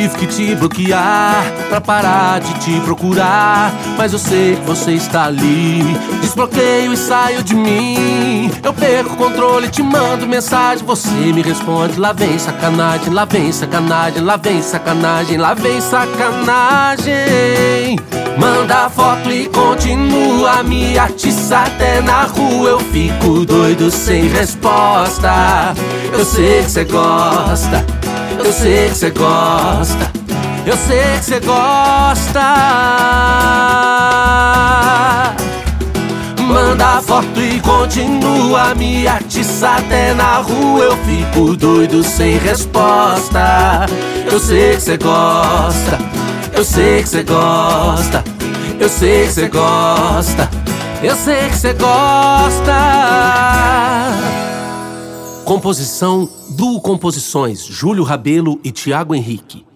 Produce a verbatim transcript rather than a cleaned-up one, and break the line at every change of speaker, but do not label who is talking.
tive que te bloquear pra parar de te procurar, mas eu sei que você está ali. Desbloqueio e saio de mim. Eu perco o controle, te mando mensagem, você me responde. Lá vem sacanagem, lá vem sacanagem, lá vem sacanagem, lá vem sacanagem. Manda foto e continua me atiçar até na rua. Eu fico doido sem resposta. Eu sei que cê gosta, eu sei que cê gosta, eu sei que cê gosta. Manda foto e continua me atiçar até na rua. Eu fico doido sem resposta. Eu sei que cê gosta, eu sei que cê gosta, eu sei que cê gosta, eu sei que cê gosta. Composição Duo Composições, Júlio Rabelo e Thiago Henrique.